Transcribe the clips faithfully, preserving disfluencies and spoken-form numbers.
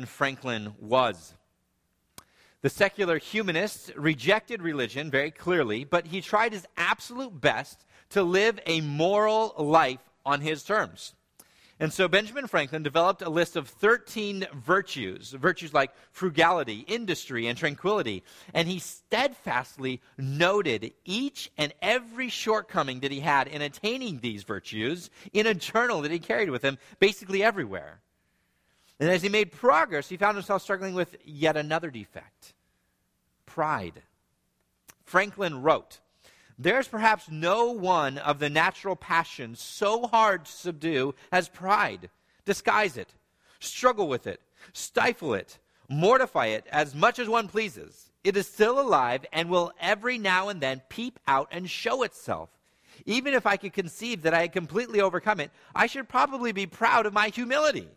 Franklin was. The secular humanist rejected religion very clearly, but he tried his absolute best to live a moral life on his terms. And so Benjamin Franklin developed a list of thirteen virtues, virtues like frugality, industry, and tranquility. And he steadfastly noted each and every shortcoming that he had in attaining these virtues in a journal that he carried with him basically everywhere. And as he made progress, he found himself struggling with yet another defect: pride. Franklin wrote, "There's perhaps no one of the natural passions so hard to subdue as pride. Disguise it, struggle with it, stifle it, mortify it as much as one pleases. It is still alive and will every now and then peep out and show itself. Even if I could conceive that I had completely overcome it, I should probably be proud of my humility."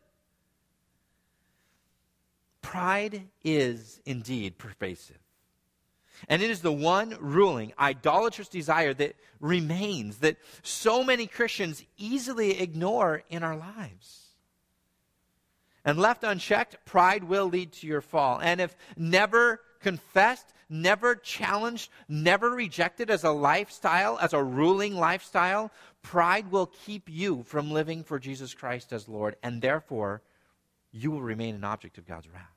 Pride is indeed pervasive. And it is the one ruling, idolatrous desire that remains, that so many Christians easily ignore in our lives. And left unchecked, pride will lead to your fall. And if never confessed, never challenged, never rejected as a lifestyle, as a ruling lifestyle, pride will keep you from living for Jesus Christ as Lord, and therefore you will remain an object of God's wrath.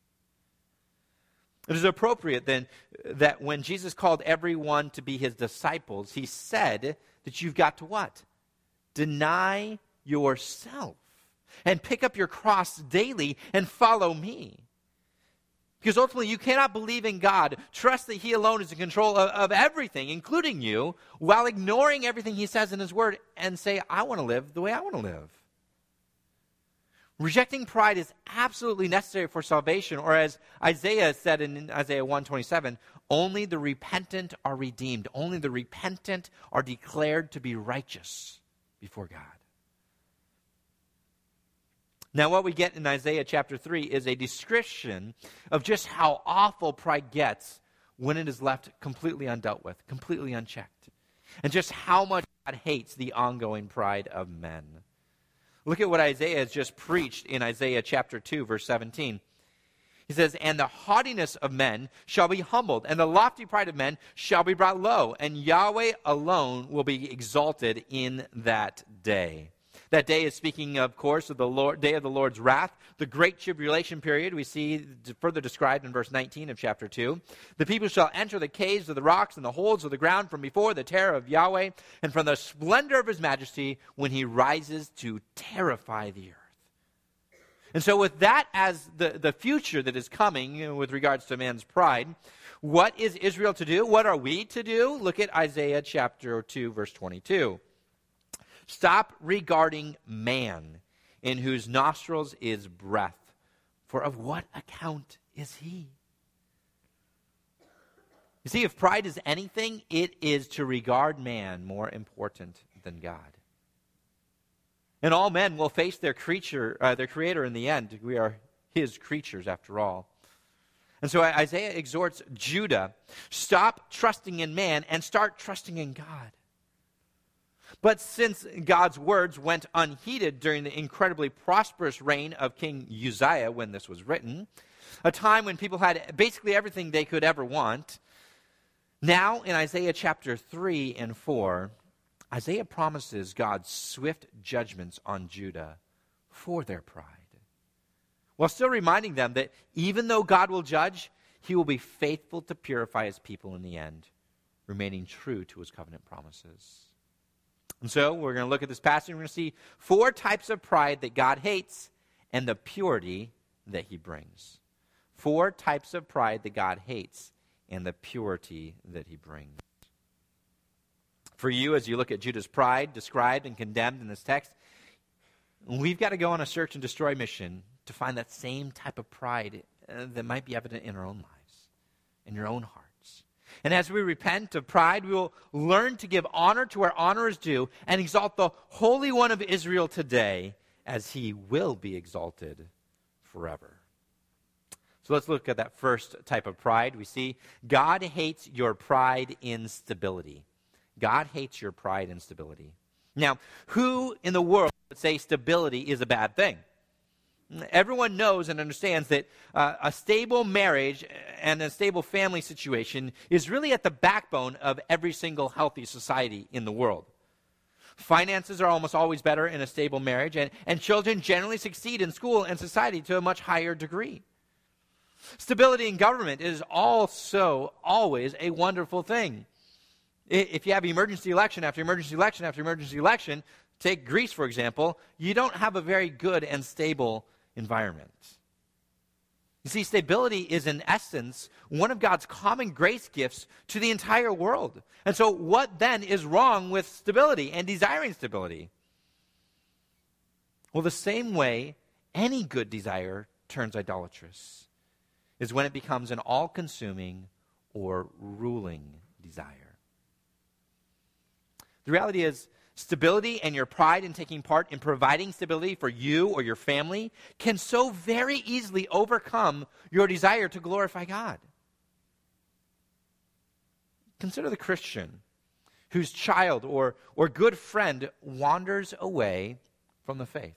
It is appropriate then that when Jesus called everyone to be his disciples, he said that you've got to what? Deny yourself and pick up your cross daily and follow me. Because ultimately you cannot believe in God, trust that he alone is in control of, of everything, including you, while ignoring everything he says in his word and say, I want to live the way I want to live. Rejecting pride is absolutely necessary for salvation, or as Isaiah said in Isaiah one twenty-seven, only the repentant are redeemed. Only the repentant are declared to be righteous before God. Now, what we get in Isaiah chapter three is a description of just how awful pride gets when it is left completely undealt with, completely unchecked, and just how much God hates the ongoing pride of men. Look at what Isaiah has just preached in Isaiah chapter two, verse seventeen. He says, "And the haughtiness of men shall be humbled, and the lofty pride of men shall be brought low, and Yahweh alone will be exalted in that day." That day is speaking, of course, of the Lord, day of the Lord's wrath, the great tribulation period we see further described in verse nineteen of chapter two. "The people shall enter the caves of the rocks and the holes of the ground from before the terror of Yahweh and from the splendor of his majesty when he rises to terrify the earth." And so with that as the, the future that is coming, you know, with regards to man's pride, what is Israel to do? What are we to do? Look at Isaiah chapter two, verse twenty-two. "Stop regarding man, in whose nostrils is breath, for of what account is he?" You see, if pride is anything, it is to regard man more important than God. And all men will face their creature, uh, their creator in the end. We are his creatures after all. And so Isaiah exhorts Judah, stop trusting in man and start trusting in God. But since God's words went unheeded during the incredibly prosperous reign of King Uzziah when this was written, a time when people had basically everything they could ever want, now in Isaiah chapter three and four, Isaiah promises God's swift judgments on Judah for their pride, while still reminding them that even though God will judge, he will be faithful to purify his people in the end, remaining true to his covenant promises. And so we're going to look at this passage and we're going to see four types of pride that God hates and the purity that he brings. Four types of pride that God hates and the purity that he brings. For you, as you look at Judah's pride described and condemned in this text, we've got to go on a search and destroy mission to find that same type of pride uh, that might be evident in our own lives, in your own heart. And as we repent of pride, we will learn to give honor to where honor is due and exalt the Holy One of Israel today as he will be exalted forever. So let's look at that first type of pride. We see God hates your pride in stability. God hates your pride in stability. Now, who in the world would say stability is a bad thing? everyone knows and understands that uh, a stable marriage and a stable family situation is really at the backbone of every single healthy society in the world. Finances are almost always better in a stable marriage, and, and children generally succeed in school and society to a much higher degree. Stability in government is also always a wonderful thing. If you have emergency election after emergency election after emergency election, take Greece, for example, you don't have a very good and stable environment. You see, stability is in essence one of God's common grace gifts to the entire world. And so what then is wrong with stability and desiring stability? Well, the same way any good desire turns idolatrous is when it becomes an all-consuming or ruling desire. The reality is, stability and your pride in taking part in providing stability for you or your family can so very easily overcome your desire to glorify God. Consider the Christian whose child or, or good friend wanders away from the faith.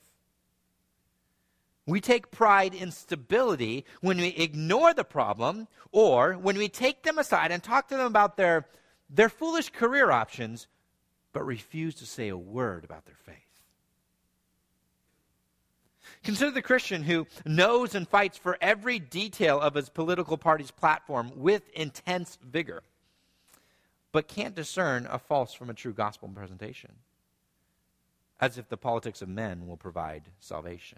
We take pride in stability when we ignore the problem or when we take them aside and talk to them about their, their foolish career options, but refuse to say a word about their faith. Consider the Christian who knows and fights for every detail of his political party's platform with intense vigor, but can't discern a false from a true gospel presentation, as if the politics of men will provide salvation.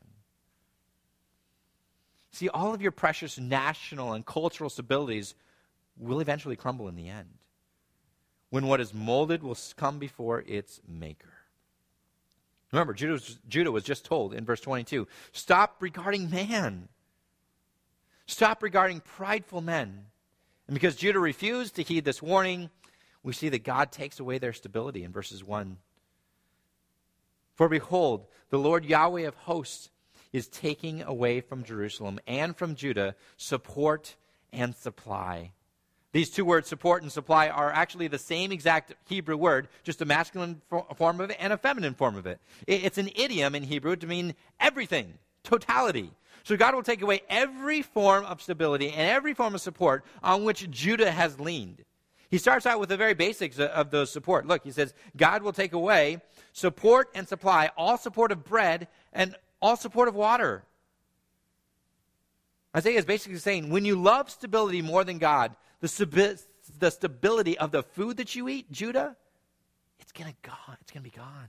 See, all of your precious national and cultural stabilities will eventually crumble in the end, when what is molded will come before its maker. Remember, Judah was, Judah was just told in verse twenty-two, stop regarding man. Stop regarding prideful men. And because Judah refused to heed this warning, we see that God takes away their stability in verses one. For behold, the Lord Yahweh of hosts is taking away from Jerusalem and from Judah support and supply. These two words, support and supply, are actually the same exact Hebrew word, just a masculine form of it and a feminine form of it. It's an idiom in Hebrew to mean everything, totality. So God will take away every form of stability and every form of support on which Judah has leaned. He starts out with the very basics of those support. Look, he says, God will take away support and supply, all support of bread and all support of water. Isaiah is basically saying, when you love stability more than God, the, stabi- the stability of the food that you eat, Judah, it's going to gone. It's going to be gone.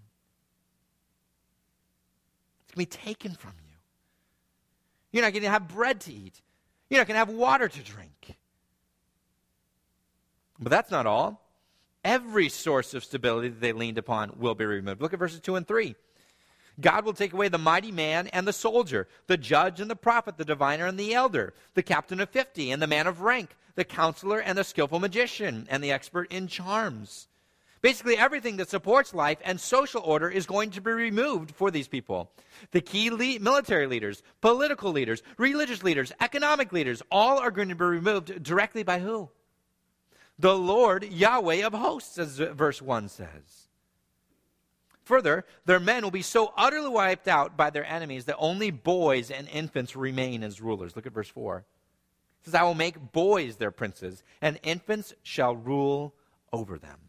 It's going to be taken from you. You're not going to have bread to eat. You're not going to have water to drink. But that's not all. Every source of stability that they leaned upon will be removed. Look at verses two and three. God will take away the mighty man and the soldier, the judge and the prophet, the diviner and the elder, the captain of fifty and the man of rank, the counselor and the skillful magician and the expert in charms. Basically, everything that supports life and social order is going to be removed for these people. The key le- military leaders, political leaders, religious leaders, economic leaders, all are going to be removed directly by who? The Lord Yahweh of hosts, as verse one says. Further, their men will be so utterly wiped out by their enemies that only boys and infants remain as rulers. Look at verse four. It says, I will make boys their princes, and infants shall rule over them.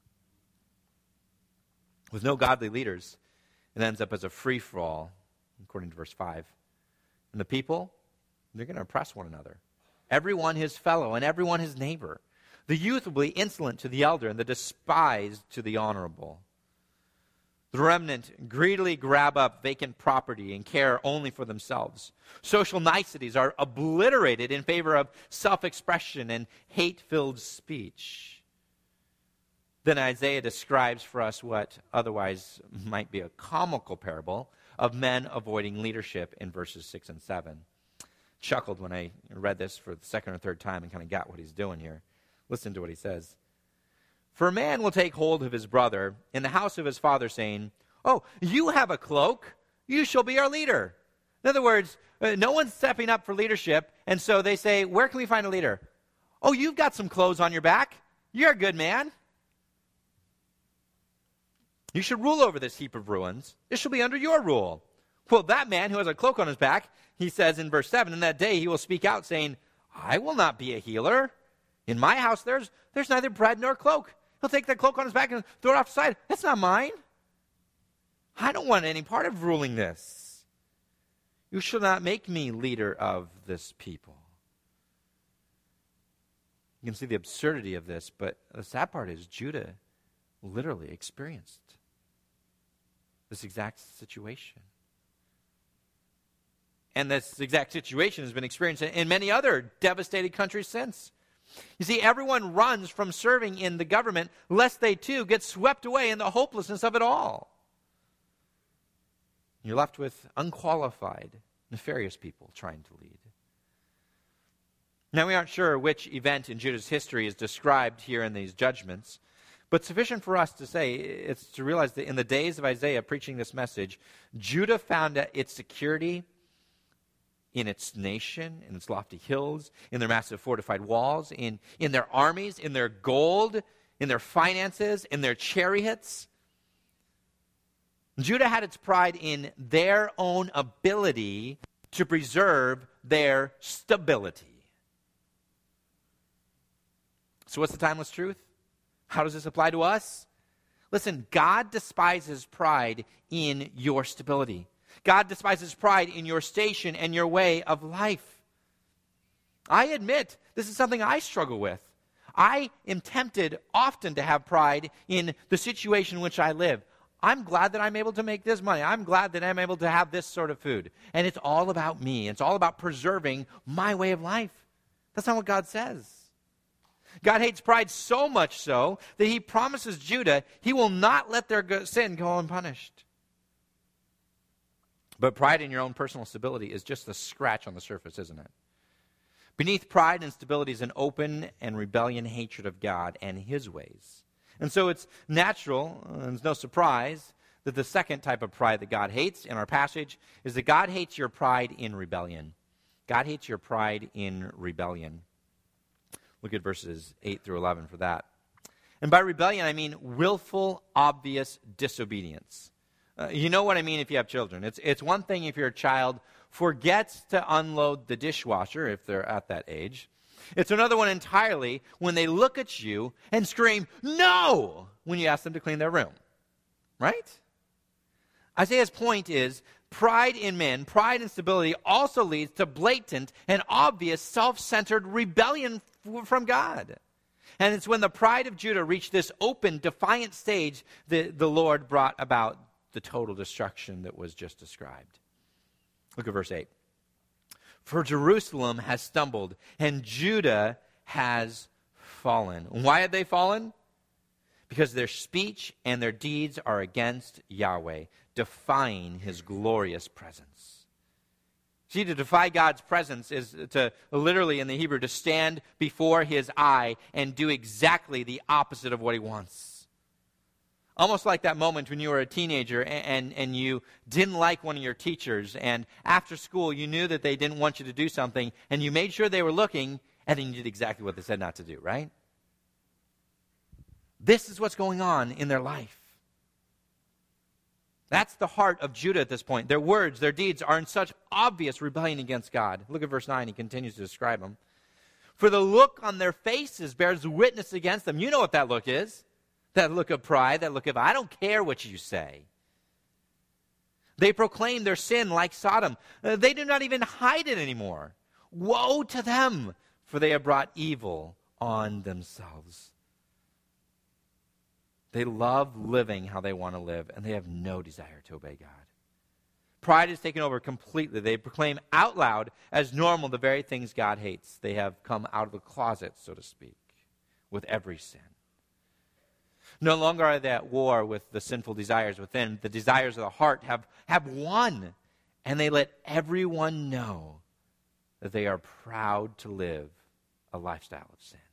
With no godly leaders, it ends up as a free-for-all, according to verse five. And the people, they're going to oppress one another. Everyone his fellow, and everyone his neighbor. The youth will be insolent to the elder, and the despised to the honorable. The remnant greedily grab up vacant property and care only for themselves. Social niceties are obliterated in favor of self-expression and hate-filled speech. Then Isaiah describes for us what otherwise might be a comical parable of men avoiding leadership in verses six and seven. Chuckled when I read this for the second or third time and kind of got what he's doing here. Listen to what he says. For a man will take hold of his brother in the house of his father, saying, oh, you have a cloak, you shall be our leader. In other words, uh, no one's stepping up for leadership, and so they say, where can we find a leader? Oh, you've got some clothes on your back. You're a good man. You should rule over this heap of ruins. It shall be under your rule. Well, that man who has a cloak on his back, he says in verse seven, in that day he will speak out saying, I will not be a healer. In my house there's, there's neither bread nor cloak. He'll take that cloak on his back and throw it off the side. That's not mine. I don't want any part of ruling this. You shall not make me leader of this people. You can see the absurdity of this, but the sad part is Judah literally experienced this exact situation. And this exact situation has been experienced in many other devastated countries since. You see, everyone runs from serving in the government lest they too get swept away in the hopelessness of it all. You're left with unqualified, nefarious people trying to lead. Now, we aren't sure which event in Judah's history is described here in these judgments, but sufficient for us to say, it's to realize that in the days of Isaiah preaching this message, Judah found its security in its nation, in its lofty hills, in their massive fortified walls, in, in their armies, in their gold, in their finances, in their chariots. Judah had its pride in their own ability to preserve their stability. So what's the timeless truth? How does this apply to us? Listen, God despises pride in your stability. God despises pride in your station and your way of life. I admit this is something I struggle with. I am tempted often to have pride in the situation in which I live. I'm glad that I'm able to make this money. I'm glad that I'm able to have this sort of food. And it's all about me. It's all about preserving my way of life. That's not what God says. God hates pride so much so that he promises Judah he will not let their sin go unpunished. But pride in your own personal stability is just a scratch on the surface, isn't it? Beneath pride and stability is an open and rebellion hatred of God and his ways. And so it's natural, and it's no surprise, that the second type of pride that God hates in our passage is that God hates your pride in rebellion. God hates your pride in rebellion. Look at verses eight through eleven for that. And by rebellion, I mean willful, obvious disobedience. Uh, you know what I mean if you have children. It's, it's one thing if your child forgets to unload the dishwasher, if they're at that age. It's another one entirely when they look at you and scream, no, when you ask them to clean their room. Right? Isaiah's point is, pride in men, pride in stability also leads to blatant and obvious self-centered rebellion from God. And it's when the pride of Judah reached this open, defiant stage that the Lord brought about the total destruction that was just described. Look at verse eight. For Jerusalem has stumbled, and Judah has fallen. Why have they fallen? Because their speech and their deeds are against Yahweh, defying his glorious presence. See, to defy God's presence is to, literally in the Hebrew, to stand before his eye and do exactly the opposite of what he wants. Almost like that moment when you were a teenager and, and, and you didn't like one of your teachers, and after school you knew that they didn't want you to do something, and you made sure they were looking, and then you did exactly what they said not to do, right? This is what's going on in their life. That's the heart of Judah at this point. Their words, their deeds are in such obvious rebellion against God. Look at verse nine. He continues to describe them. For the look on their faces bears witness against them. You know what that look is. That look of pride, that look of, I don't care what you say. They proclaim their sin like Sodom. Uh, they do not even hide it anymore. Woe to them, for they have brought evil on themselves. They love living how they want to live, and they have no desire to obey God. Pride has taken over completely. They proclaim out loud as normal the very things God hates. They have come out of the closet, so to speak, with every sin. No longer are they at war with the sinful desires within. The desires of the heart have, have won, and they let everyone know that they are proud to live a lifestyle of sin.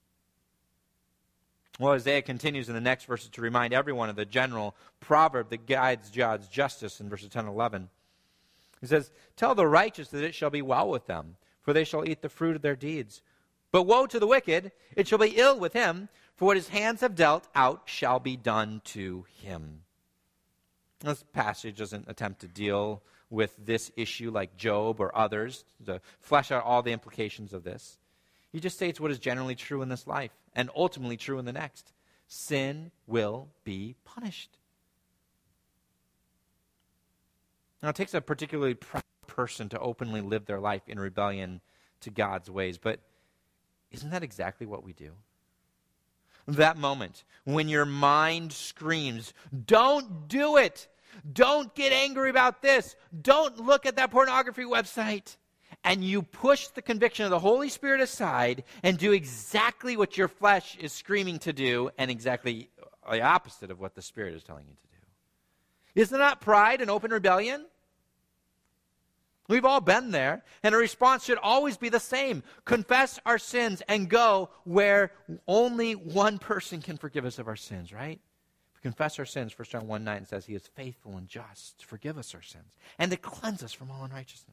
Well, Isaiah continues in the next verses to remind everyone of the general proverb that guides God's justice in verses ten and eleven. He says, tell the righteous that it shall be well with them, for they shall eat the fruit of their deeds. But woe to the wicked, it shall be ill with him, for what his hands have dealt out shall be done to him. This passage doesn't attempt to deal with this issue like Job or others to flesh out all the implications of this. He just states what is generally true in this life and ultimately true in the next. Sin will be punished. Now, it takes a particularly proud person to openly live their life in rebellion to God's ways, but isn't that exactly what we do? That moment when your mind screams, don't do it. Don't get angry about this. Don't look at that pornography website. And you push the conviction of the Holy Spirit aside and do exactly what your flesh is screaming to do and exactly the opposite of what the Spirit is telling you to do. Isn't that pride and open rebellion? We've all been there, and a response should always be the same. Confess our sins and go where only one person can forgive us of our sins, right? If we confess our sins, First John one nine says he is faithful and just to forgive us our sins and to cleanse us from all unrighteousness.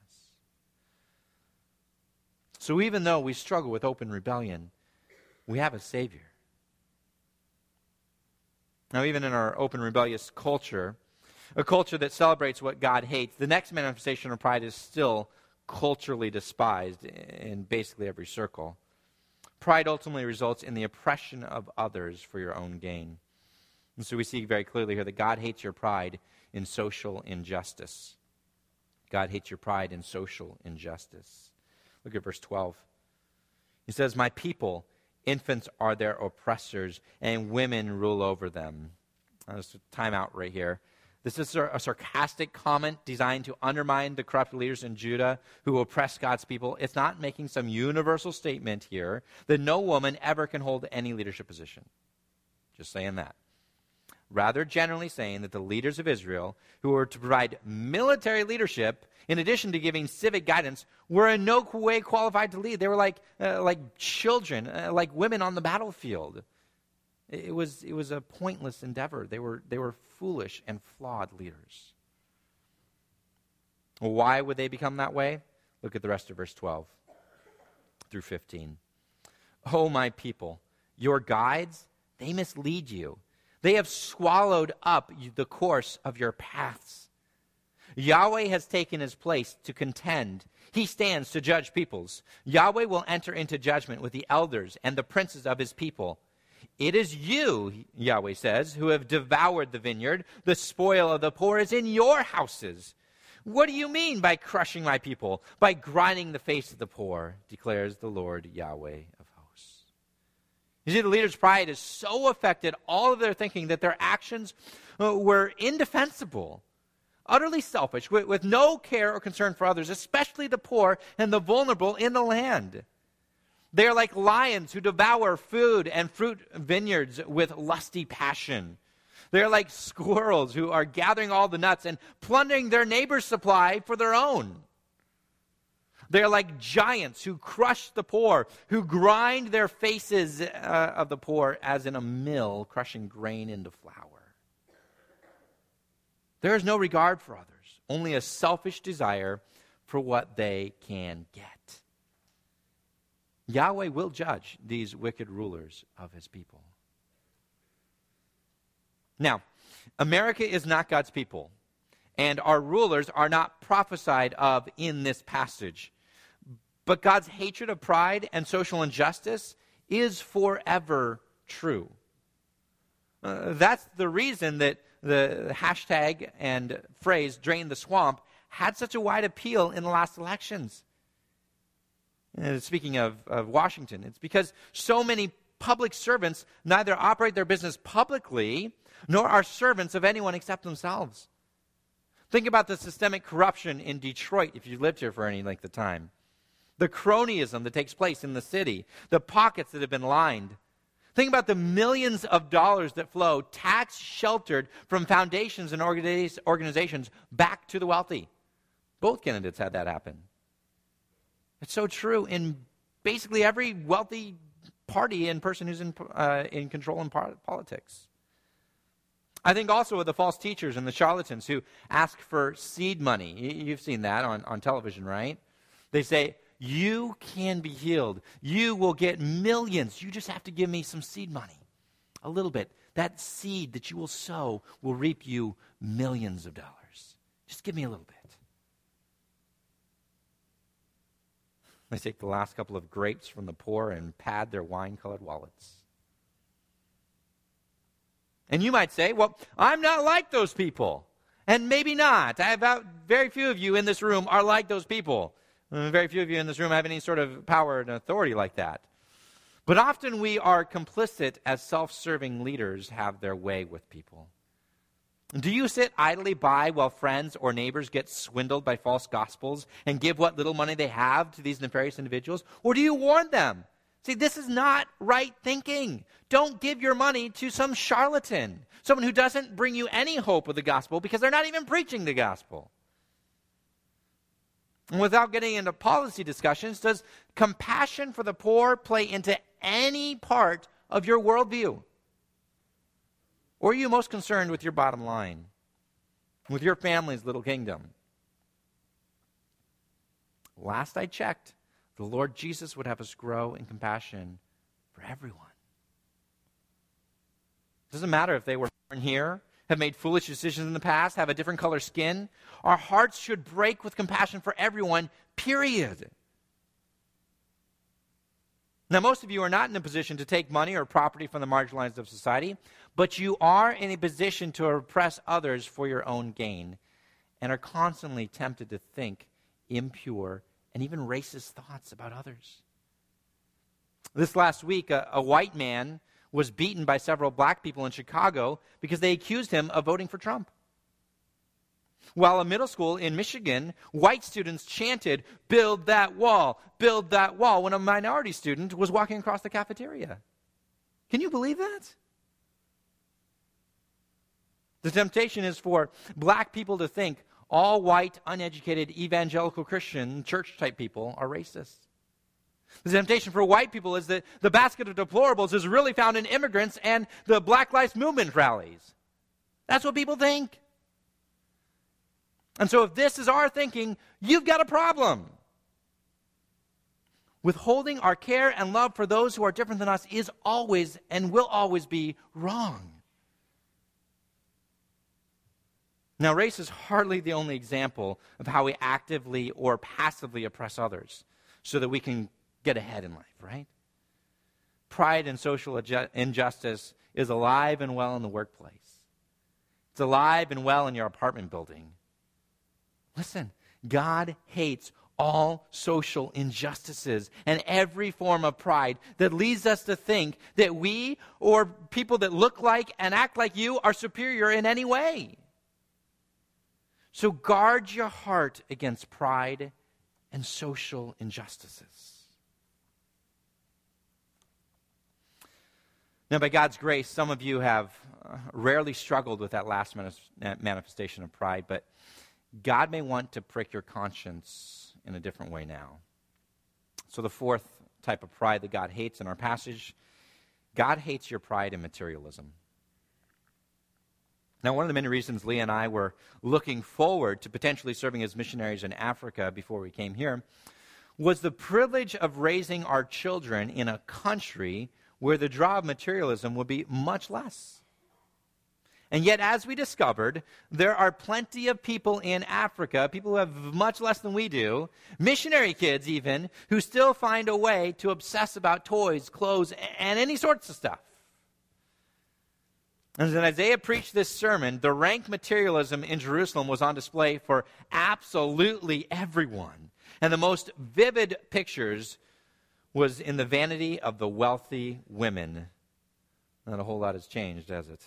So even though we struggle with open rebellion, we have a Savior. Now, even in our open rebellious culture, a culture that celebrates what God hates, the next manifestation of pride is still culturally despised in basically every circle. Pride ultimately results in the oppression of others for your own gain. And so we see very clearly here that God hates your pride in social injustice. God hates your pride in social injustice. Look at verse twelve. He says, my people, infants are their oppressors, and women rule over them. There's a timeout right here. This is a sarcastic comment designed to undermine the corrupt leaders in Judah who oppress God's people. It's not making some universal statement here that no woman ever can hold any leadership position. Just saying that. Rather generally saying that the leaders of Israel, who were to provide military leadership, in addition to giving civic guidance, were in no way qualified to lead. They were like, uh, like children, uh, like women on the battlefield. It was, it was a pointless endeavor. They were, they were foolish and flawed leaders. Why would they become that way? Look at the rest of verse twelve through fifteen. Oh, my people, your guides, they mislead you. They have swallowed up the course of your paths. Yahweh has taken his place to contend. He stands to judge peoples. Yahweh will enter into judgment with the elders and the princes of his people. It is you, Yahweh says, who have devoured the vineyard. The spoil of the poor is in your houses. What do you mean by crushing my people? By grinding the face of the poor, declares the Lord Yahweh of hosts. You see, the leader's pride has so affected all of their thinking that their actions uh, were indefensible, utterly selfish, with, with no care or concern for others, especially the poor and the vulnerable in the land. They are like lions who devour food and fruit vineyards with lusty passion. They are like squirrels who are gathering all the nuts and plundering their neighbor's supply for their own. They are like giants who crush the poor, who grind their faces uh, of the poor as in a mill crushing grain into flour. There is no regard for others, only a selfish desire for what they can get. Yahweh will judge these wicked rulers of his people. Now, America is not God's people, and our rulers are not prophesied of in this passage. But God's hatred of pride and social injustice is forever true. Uh, that's the reason that the hashtag and phrase, drain the swamp, had such a wide appeal in the last elections. Uh, speaking of, of Washington, it's because so many public servants neither operate their business publicly nor are servants of anyone except themselves. Think about the systemic corruption in Detroit if you lived here for any length of time. The cronyism that takes place in the city, the pockets that have been lined. Think about the millions of dollars that flow tax sheltered from foundations and organizations back to the wealthy. Both candidates had that happen. It's so true in basically every wealthy party and person who's in, uh, in control in politics. I think also of the false teachers and the charlatans who ask for seed money. You've seen that on, on television, right? They say, you can be healed. You will get millions. You just have to give me some seed money. A little bit. That seed that you will sow will reap you millions of dollars. Just give me a little bit. They take the last couple of grapes from the poor and pad their wine-colored wallets. And you might say, well, I'm not like those people. And maybe not. I about very few of you in this room are like those people. Uh, very few of you in this room have any sort of power and authority like that. But often we are complicit as self-serving leaders have their way with people. Do you sit idly by while friends or neighbors get swindled by false gospels and give what little money they have to these nefarious individuals? Or do you warn them? See, this is not right thinking. Don't give your money to some charlatan, someone who doesn't bring you any hope of the gospel because they're not even preaching the gospel. And without getting into policy discussions, does compassion for the poor play into any part of your worldview? Or are you most concerned with your bottom line, with your family's little kingdom? Last I checked, the Lord Jesus would have us grow in compassion for everyone. It doesn't matter if they were born here, have made foolish decisions in the past, have a different color skin. Our hearts should break with compassion for everyone, period. Now, most of you are not in a position to take money or property from the marginalized of society, but you are in a position to oppress others for your own gain and are constantly tempted to think impure and even racist thoughts about others. This last week, a, a white man was beaten by several black people in Chicago because they accused him of voting for Trump. While a middle school in Michigan, white students chanted, "Build that wall, build that wall," when a minority student was walking across the cafeteria. Can you believe that? The temptation is for black people to think all white, uneducated, evangelical Christian, church-type people are racist. The temptation for white people is that the basket of deplorables is really found in immigrants and the Black Lives Movement rallies. That's what people think. And so if this is our thinking, you've got a problem. Withholding our care and love for those who are different than us is always and will always be wrong. Now, race is hardly the only example of how we actively or passively oppress others so that we can get ahead in life, right? Pride and social injustice is alive and well in the workplace. It's alive and well in your apartment building. Listen, God hates all social injustices and every form of pride that leads us to think that we or people that look like and act like you are superior in any way. So guard your heart against pride and social injustices. Now, by God's grace, some of you have uh, rarely struggled with that last manifestation of pride, but God may want to prick your conscience in a different way now. So the fourth type of pride that God hates in our passage, God hates your pride in materialism. Now, one of the many reasons Leah and I were looking forward to potentially serving as missionaries in Africa before we came here was the privilege of raising our children in a country where the draw of materialism would be much less. And yet, as we discovered, there are plenty of people in Africa, people who have much less than we do, missionary kids even, who still find a way to obsess about toys, clothes, and any sorts of stuff. And as Isaiah preached this sermon, the rank materialism in Jerusalem was on display for absolutely everyone. And the most vivid pictures was in the vanity of the wealthy women. Not a whole lot has changed, has it?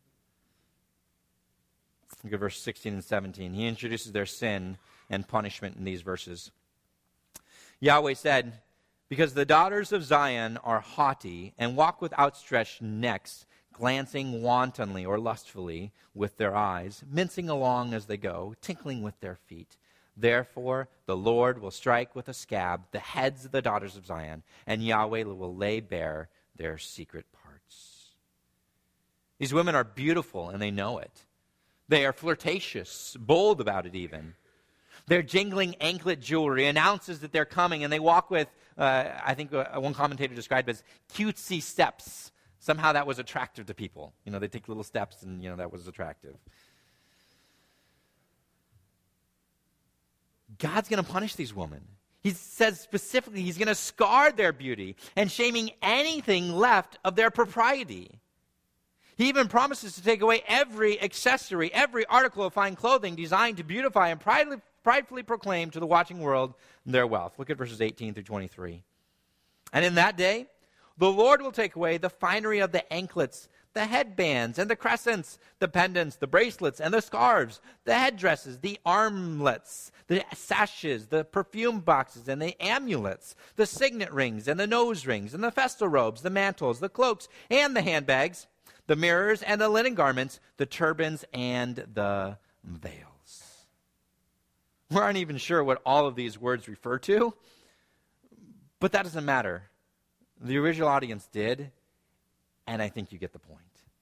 Look at verse sixteen and seventeen. He introduces their sin and punishment in these verses. Yahweh said, "Because the daughters of Zion are haughty and walk with outstretched necks, glancing wantonly or lustfully with their eyes, mincing along as they go, tinkling with their feet. Therefore, the Lord will strike with a scab the heads of the daughters of Zion, and Yahweh will lay bare their secret parts." These women are beautiful, and they know it. They are flirtatious, bold about it even. Their jingling anklet jewelry announces that they're coming, and they walk with, uh, I think uh, one commentator described it as cutesy steps. Somehow that was attractive to people. You know, they take little steps, and, you know, that was attractive. God's going to punish these women. He says specifically he's going to scar their beauty and shaming anything left of their propriety. He even promises to take away every accessory, every article of fine clothing designed to beautify and pridefully, pridefully proclaim to the watching world their wealth. Look at verses eighteen through twenty-three. And in that day, the Lord will take away the finery of the anklets, the headbands and the crescents, the pendants, the bracelets and the scarves, the headdresses, the armlets, the sashes, the perfume boxes and the amulets, the signet rings and the nose rings and the festal robes, the mantles, the cloaks and the handbags, the mirrors and the linen garments, the turbans and the veils. We aren't even sure what all of these words refer to, but that doesn't matter. The original audience did, and I think you get the point.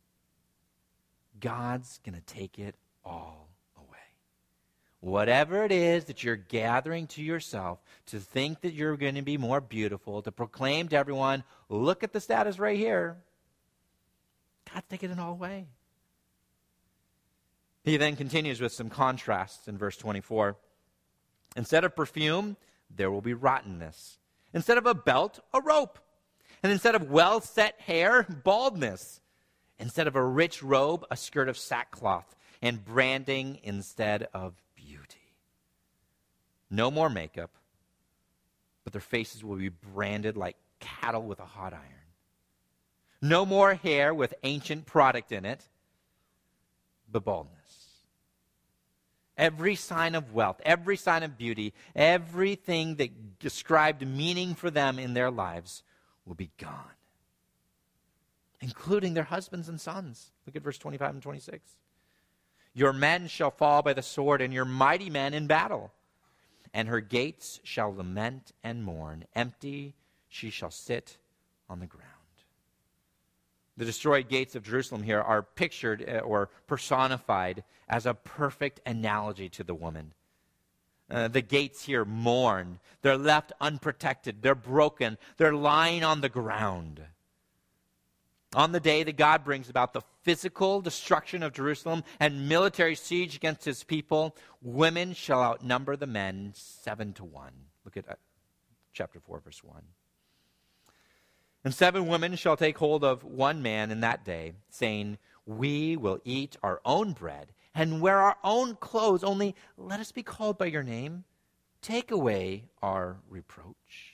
God's going to take it all away. Whatever it is that you're gathering to yourself to think that you're going to be more beautiful, to proclaim to everyone, look at the status right here, God's taking it all away. He then continues with some contrasts in verse twenty-four. Instead of perfume, there will be rottenness. Instead of a belt, a rope. And instead of well-set hair, baldness. Instead of a rich robe, a skirt of sackcloth. And branding instead of beauty. No more makeup, but their faces will be branded like cattle with a hot iron. No more hair with ancient product in it, but baldness. Every sign of wealth, every sign of beauty, everything that described meaning for them in their lives will be gone, including their husbands and sons. Look at verse twenty-five and twenty-six. Your men shall fall by the sword, and your mighty men in battle. And her gates shall lament and mourn. Empty she shall sit on the ground. The destroyed gates of Jerusalem here are pictured or personified as a perfect analogy to the woman. Uh, the gates here mourn. They're left unprotected. They're broken. They're lying on the ground. On the day that God brings about the physical destruction of Jerusalem and military siege against his people, women shall outnumber the men seven to one. Look at uh, chapter four, verse one. And seven women shall take hold of one man in that day, saying, we will eat our own bread and wear our own clothes, only let us be called by your name. Take away our reproach.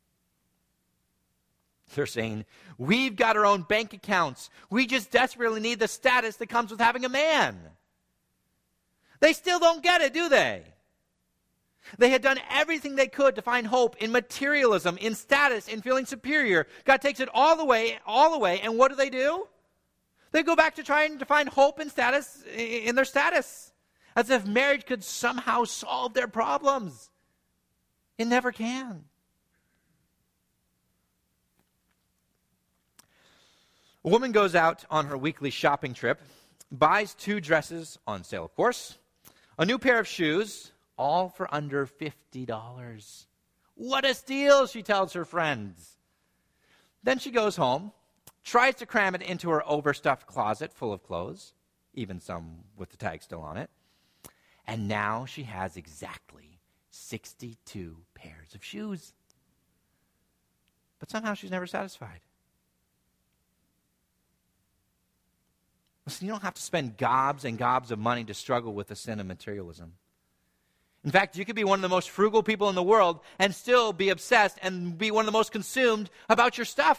They're saying, we've got our own bank accounts. We just desperately need the status that comes with having a man. They still don't get it, do they? They had done everything they could to find hope in materialism, in status, in feeling superior. God takes it all away, all away, and what do they do? They go back to trying to find hope and status in their status, as if marriage could somehow solve their problems. It never can. A woman goes out on her weekly shopping trip, buys two dresses, on sale of course, a new pair of shoes, all for under fifty dollars. What a steal, she tells her friends. Then she goes home, tries to cram it into her overstuffed closet full of clothes, even some with the tag still on it. And now she has exactly sixty-two pairs of shoes. But somehow she's never satisfied. Listen, you don't have to spend gobs and gobs of money to struggle with the sin of materialism. In fact, you could be one of the most frugal people in the world and still be obsessed and be one of the most consumed about your stuff.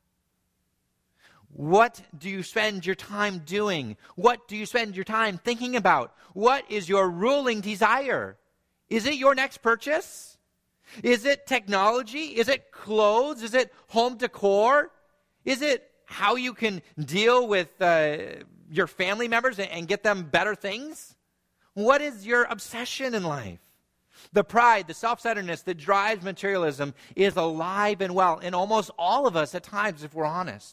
What do you spend your time doing? What do you spend your time thinking about? What is your ruling desire? Is it your next purchase? Is it technology? Is it clothes? Is it home decor? Is it how you can deal with uh, your family members and, and get them better things? What is your obsession in life? The pride, the self-centeredness that drives materialism is alive and well in almost all of us at times, if we're honest.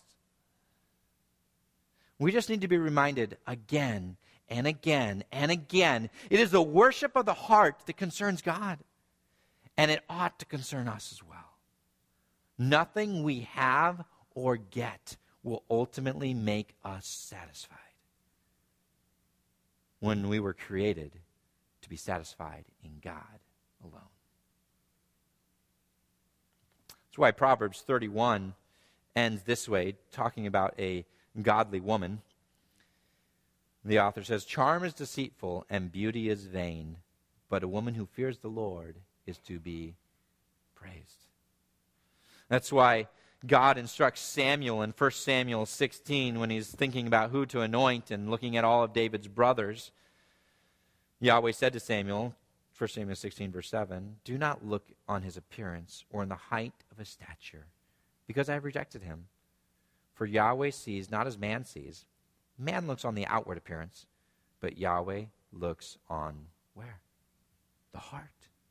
We just need to be reminded again and again and again. It is the worship of the heart that concerns God, and it ought to concern us as well. Nothing we have or get will ultimately make us satisfied. When we were created to be satisfied in God alone. That's why Proverbs thirty-one ends this way, talking about a godly woman. The author says, charm is deceitful and beauty is vain, but a woman who fears the Lord is to be praised. That's why God instructs Samuel in First Samuel sixteen when he's thinking about who to anoint and looking at all of David's brothers. Yahweh said to Samuel, First Samuel sixteen, verse seven, do not look on his appearance or on the height of his stature, because I have rejected him. For Yahweh sees not as man sees. Man looks on the outward appearance, but Yahweh looks on where? The heart.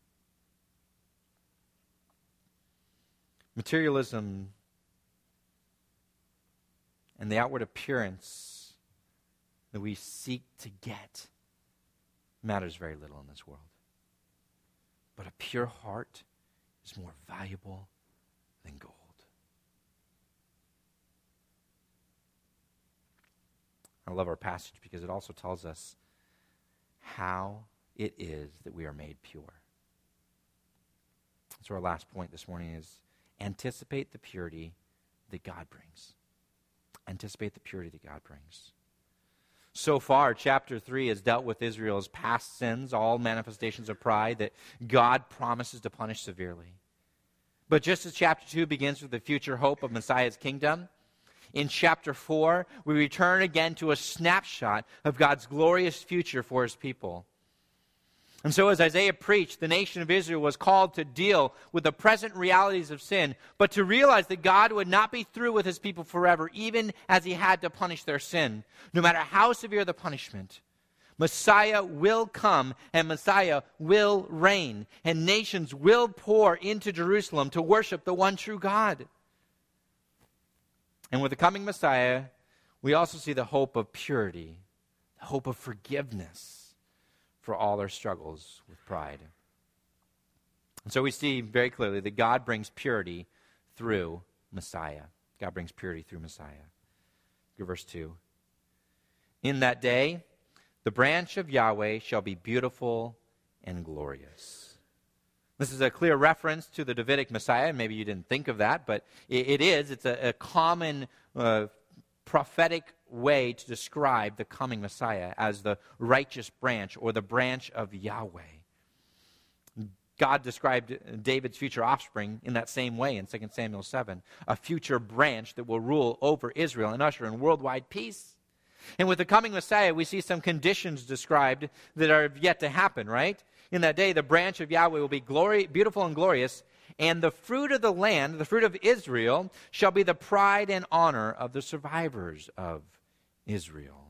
Materialism and the outward appearance that we seek to get matters very little in this world. But a pure heart is more valuable than gold. I love our passage because it also tells us how it is that we are made pure. So our last point this morning is anticipate the purity that God brings. Anticipate the purity that God brings. So far, chapter three has dealt with Israel's past sins, all manifestations of pride that God promises to punish severely. But just as chapter two begins with the future hope of Messiah's kingdom, in chapter four, we return again to a snapshot of God's glorious future for his people. And so as Isaiah preached, the nation of Israel was called to deal with the present realities of sin, but to realize that God would not be through with his people forever, even as he had to punish their sin. No matter how severe the punishment, Messiah will come and Messiah will reign, and nations will pour into Jerusalem to worship the one true God. And with the coming Messiah, we also see the hope of purity, the hope of forgiveness for all their struggles with pride. And so we see very clearly that God brings purity through Messiah. God brings purity through Messiah. Go verse two. In that day, the branch of Yahweh shall be beautiful and glorious. This is a clear reference to the Davidic Messiah. Maybe you didn't think of that, but it, it is. It's a, a common uh, prophetic way to describe the coming Messiah as the righteous branch or the branch of Yahweh. God described David's future offspring in that same way in Second Samuel seven, a future branch that will rule over Israel and usher in worldwide peace. And with the coming Messiah, we see some conditions described that are yet to happen, right? In that day, the branch of Yahweh will be glory, beautiful and glorious, and the fruit of the land, the fruit of Israel, shall be the pride and honor of the survivors of Israel.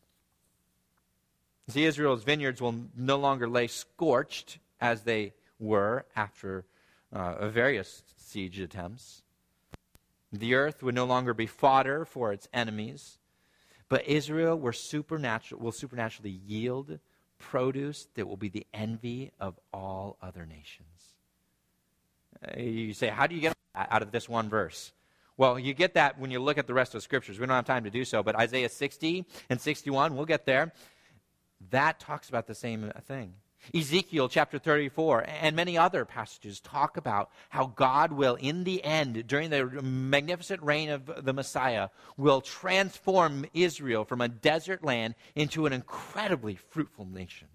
See, Israel's vineyards will no longer lay scorched as they were after uh, various siege attempts. The earth would no longer be fodder for its enemies, but Israel will, supernatural, will supernaturally yield produce that will be the envy of all other nations. You say, how do you get that out of this one verse? Well, you get that when you look at the rest of the scriptures. We don't have time to do so, but Isaiah sixty and sixty-one, we'll get there. That talks about the same thing. Ezekiel chapter thirty-four and many other passages talk about how God will, in the end, during the magnificent reign of the Messiah, will transform Israel from a desert land into an incredibly fruitful nation.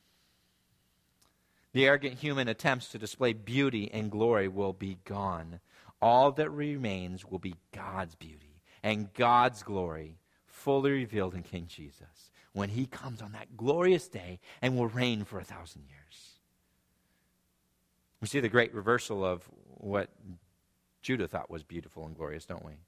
The arrogant human attempts to display beauty and glory will be gone. All that remains will be God's beauty and God's glory, fully revealed in King Jesus, when he comes on that glorious day and will reign for a thousand years. We see the great reversal of what Judah thought was beautiful and glorious, don't we?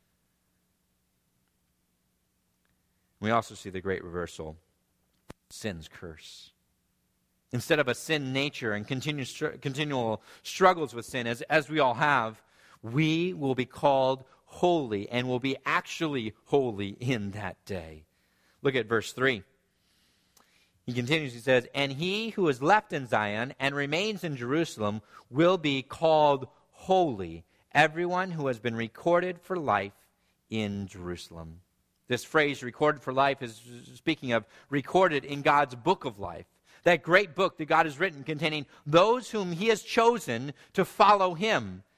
We also see the great reversal, sin's curse. Instead of a sin nature and continue, continual struggles with sin, as, as we all have, we will be called holy and will be actually holy in that day. Look at verse three. He continues, he says, and he who is left in Zion and remains in Jerusalem will be called holy, everyone who has been recorded for life in Jerusalem. This phrase, recorded for life, is speaking of recorded in God's book of life. That great book that God has written containing those whom he has chosen to follow him.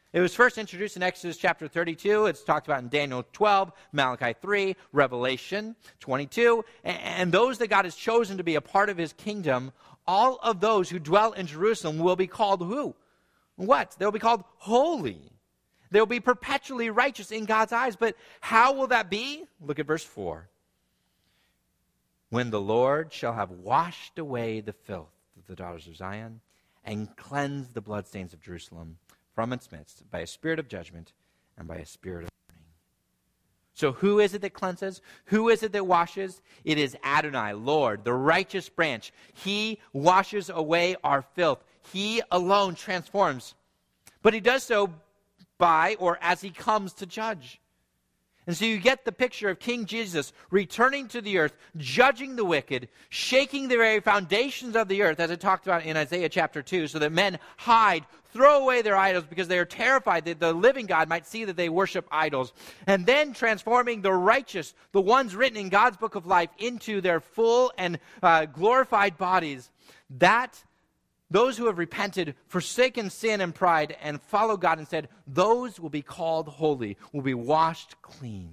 It was first introduced in Exodus chapter thirty-two. It's talked about in Daniel twelve, Malachi three, Revelation twenty-two. And those that God has chosen to be a part of his kingdom, all of those who dwell in Jerusalem will be called who? What? They'll be called holy. They'll be perpetually righteous in God's eyes. But how will that be? Look at verse four. When the Lord shall have washed away the filth of the daughters of Zion and cleansed the bloodstains of Jerusalem from its midst by a spirit of judgment and by a spirit of mourning. So who is it that cleanses? Who is it that washes? It is Adonai, Lord, the righteous branch. He washes away our filth. He alone transforms. But he does so by or as he comes to judge. And so you get the picture of King Jesus returning to the earth, judging the wicked, shaking the very foundations of the earth, as it talked about in Isaiah chapter two, so that men hide, throw away their idols because they are terrified that the living God might see that they worship idols. And then transforming the righteous, the ones written in God's book of life, into their full and uh, glorified bodies. That Those who have repented, forsaken sin and pride, and follow God and said, those will be called holy, will be washed clean.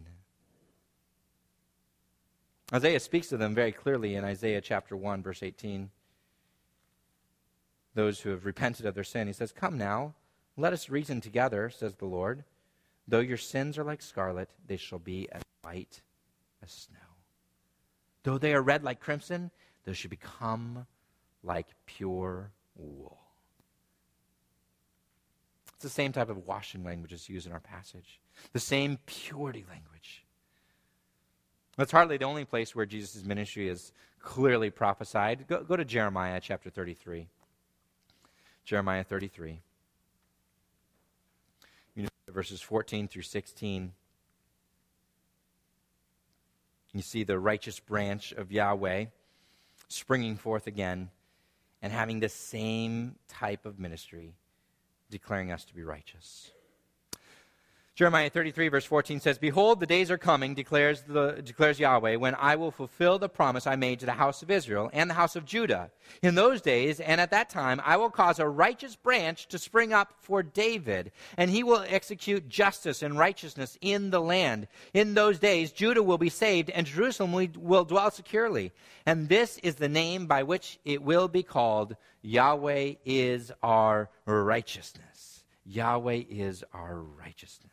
Isaiah speaks to them very clearly in Isaiah chapter one, verse eighteen. Those who have repented of their sin, he says, come now, let us reason together, says the Lord. Though your sins are like scarlet, they shall be as white as snow. Though they are red like crimson, they shall become like pure wool. It's the same type of washing language that's used in our passage. The same purity language. That's hardly the only place where Jesus' ministry is clearly prophesied. Go, go to Jeremiah chapter thirty-three. Jeremiah thirty-three. You know, verses fourteen through sixteen. You see the righteous branch of Yahweh springing forth again and having the same type of ministry, declaring us to be righteous. Jeremiah thirty-three, verse fourteen says, behold, the days are coming, declares, the, declares Yahweh, when I will fulfill the promise I made to the house of Israel and the house of Judah. In those days and at that time, I will cause a righteous branch to spring up for David, and he will execute justice and righteousness in the land. In those days, Judah will be saved, and Jerusalem will, will dwell securely. And this is the name by which it will be called, Yahweh is our righteousness. Yahweh is our righteousness.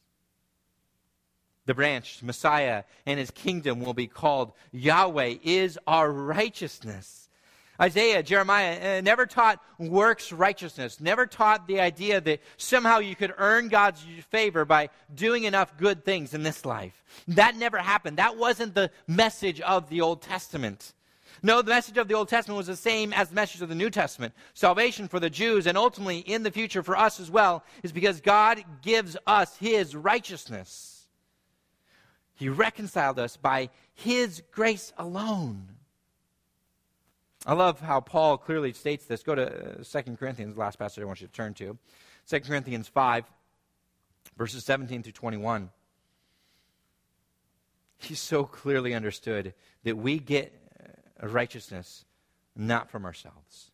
The branch, Messiah, and his kingdom will be called Yahweh is our righteousness. Isaiah, Jeremiah uh, never taught works righteousness, never taught the idea that somehow you could earn God's favor by doing enough good things in this life. That never happened. That wasn't the message of the Old Testament. No, the message of the Old Testament was the same as the message of the New Testament. Salvation for the Jews, and ultimately in the future for us as well, is because God gives us his righteousness. He reconciled us by his grace alone. I love how Paul clearly states this. Go to uh, Second Corinthians, the last passage I want you to turn to. Second Corinthians five, verses seventeen through twenty-one. He so clearly understood that we get a righteousness not from ourselves.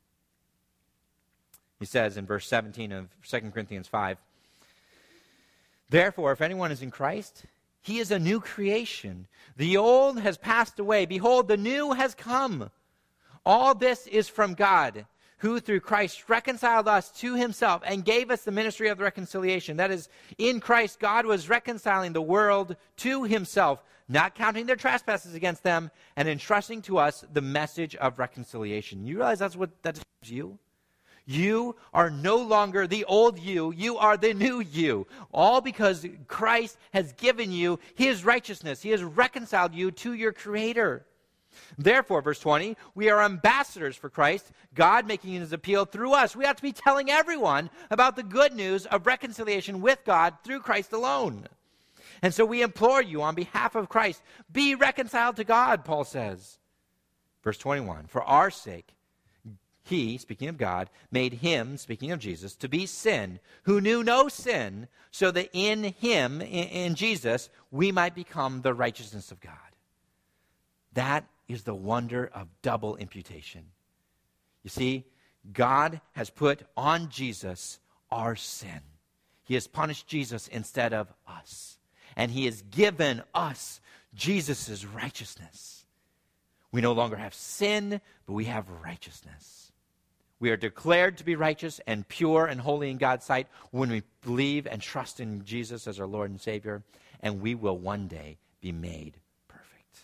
He says in verse seventeen of Second Corinthians five, therefore, if anyone is in Christ, he is a new creation. The old has passed away. Behold, the new has come. All this is from God, who through Christ reconciled us to himself and gave us the ministry of the reconciliation. That is, in Christ, God was reconciling the world to himself, not counting their trespasses against them, and entrusting to us the message of reconciliation. You realize that's what that describes you? You are no longer the old you. You are the new you. All because Christ has given you his righteousness. He has reconciled you to your Creator. Therefore, verse twenty, we are ambassadors for Christ, God making his appeal through us. We have to be telling everyone about the good news of reconciliation with God through Christ alone. And so we implore you on behalf of Christ, be reconciled to God, Paul says. Verse twenty-one, for our sake, he, speaking of God, made him, speaking of Jesus, to be sin, who knew no sin, so that in him, in, in Jesus, we might become the righteousness of God. That is the wonder of double imputation. You see, God has put on Jesus our sin. He has punished Jesus instead of us. And he has given us Jesus' righteousness. We no longer have sin, but we have righteousness. We are declared to be righteous and pure and holy in God's sight when we believe and trust in Jesus as our Lord and Savior, and we will one day be made perfect.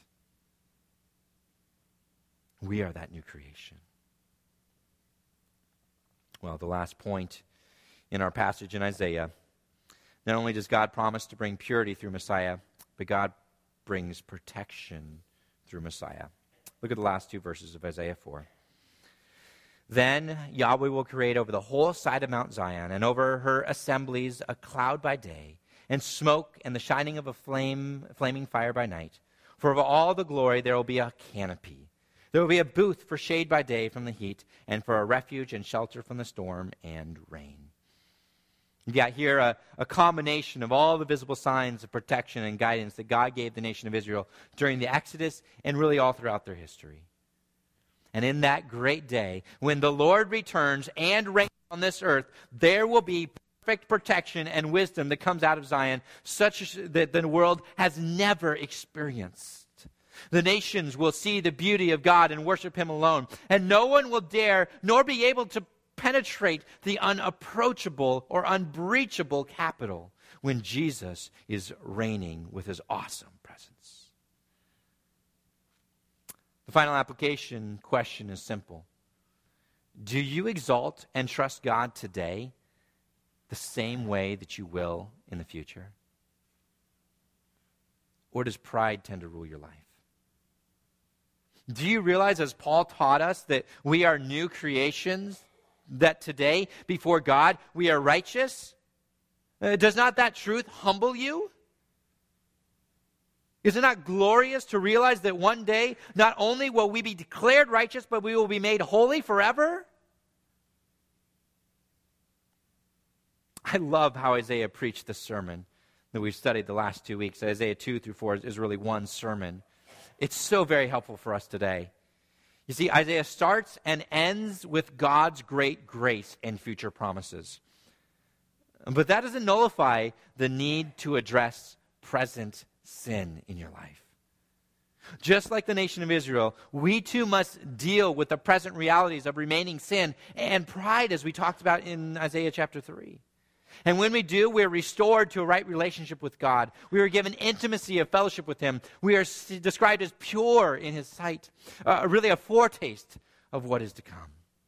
We are that new creation. Well, the last point in our passage in Isaiah, not only does God promise to bring purity through Messiah, but God brings protection through Messiah. Look at the last two verses of Isaiah four. Then Yahweh will create over the whole side of Mount Zion and over her assemblies a cloud by day, and smoke and the shining of a flame, flaming fire by night. For of all the glory there will be a canopy. There will be a booth for shade by day from the heat, and for a refuge and shelter from the storm and rain. You got here a, a combination of all the visible signs of protection and guidance that God gave the nation of Israel during the Exodus and really all throughout their history. And in that great day, when the Lord returns and reigns on this earth, there will be perfect protection and wisdom that comes out of Zion, such that the world has never experienced. The nations will see the beauty of God and worship him alone, and no one will dare nor be able to penetrate the unapproachable or unbreachable capital when Jesus is reigning with his awesome presence. The final application question is simple. Do you exalt and trust God today the same way that you will in the future? Or does pride tend to rule your life? Do you realize, as Paul taught us, that we are new creations, that today, before God, we are righteous? Uh, does not that truth humble you? Is it not glorious to realize that one day, not only will we be declared righteous, but we will be made holy forever? I love how Isaiah preached the sermon that we've studied the last two weeks. Isaiah two through four is really one sermon. It's so very helpful for us today. You see, Isaiah starts and ends with God's great grace and future promises. But that doesn't nullify the need to address present sin in your life. Just like the nation of Israel, we too must deal with the present realities of remaining sin and pride, as we talked about in Isaiah chapter three. And when we do, we're restored to a right relationship with God. We are given intimacy of fellowship with him. We are described as pure in his sight, uh, really a foretaste of what is to come.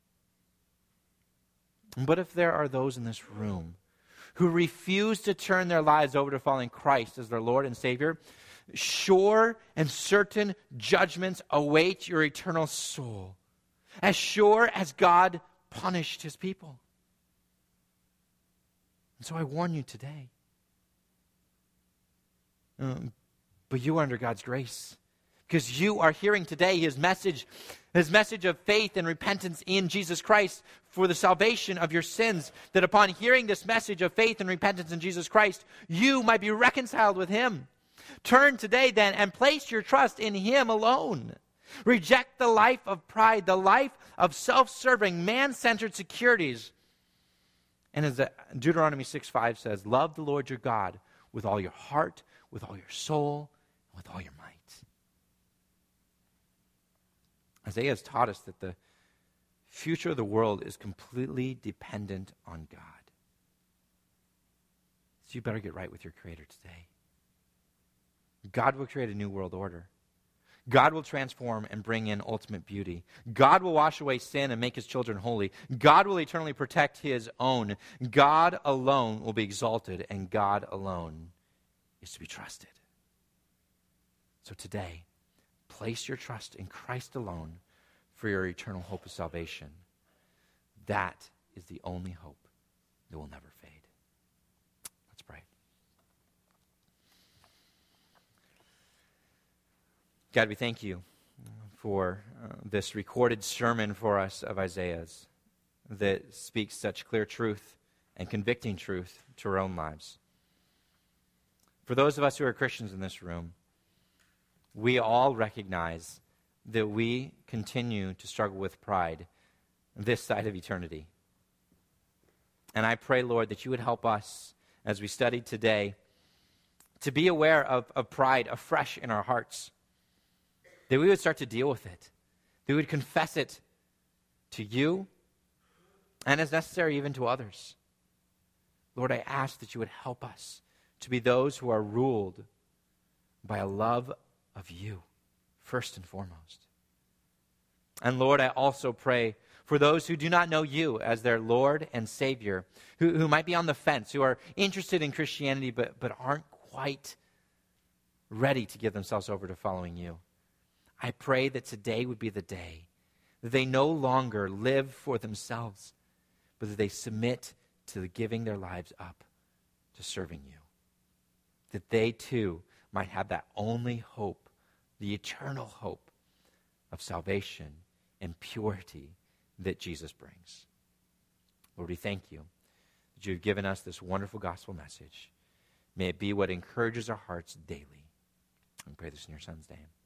But if there are those in this room who refuse to turn their lives over to following Christ as their Lord and Savior, sure and certain judgments await your eternal soul, as sure as God punished his people. And so I warn you today. Um, but you are under God's grace, because you are hearing today his message, his message of faith and repentance in Jesus Christ for the salvation of your sins, that upon hearing this message of faith and repentance in Jesus Christ, you might be reconciled with him. Turn today then and place your trust in him alone. Reject the life of pride, the life of self-serving, man-centered securities. And as Deuteronomy six five says, love the Lord your God with all your heart, with all your soul, and with all your might. Isaiah has taught us that the future of the world is completely dependent on God. So you better get right with your Creator today. God will create a new world order. God will transform and bring in ultimate beauty. God will wash away sin and make his children holy. God will eternally protect his own. God alone will be exalted, and God alone is to be trusted. So today, place your trust in Christ alone for your eternal hope of salvation. That is the only hope that will never fade. Let's pray. God, we thank you for uh, this recorded sermon for us of Isaiah's that speaks such clear truth and convicting truth to our own lives. For those of us who are Christians in this room, we all recognize that we continue to struggle with pride this side of eternity. And I pray, Lord, that you would help us as we studied today, to be aware of, of pride afresh in our hearts, that we would start to deal with it, that we would confess it to you, and as necessary, even to others. Lord, I ask that you would help us to be those who are ruled by a love of you, first and foremost. And Lord, I also pray for those who do not know you as their Lord and Savior, who, who might be on the fence, who are interested in Christianity but, but aren't quite ready to give themselves over to following you. I pray that today would be the day that they no longer live for themselves, but that they submit to giving their lives up to serving you. That they too might have that only hope, the eternal hope of salvation and purity that Jesus brings. Lord, we thank you that you have given us this wonderful gospel message. May it be what encourages our hearts daily. We pray this in your Son's name.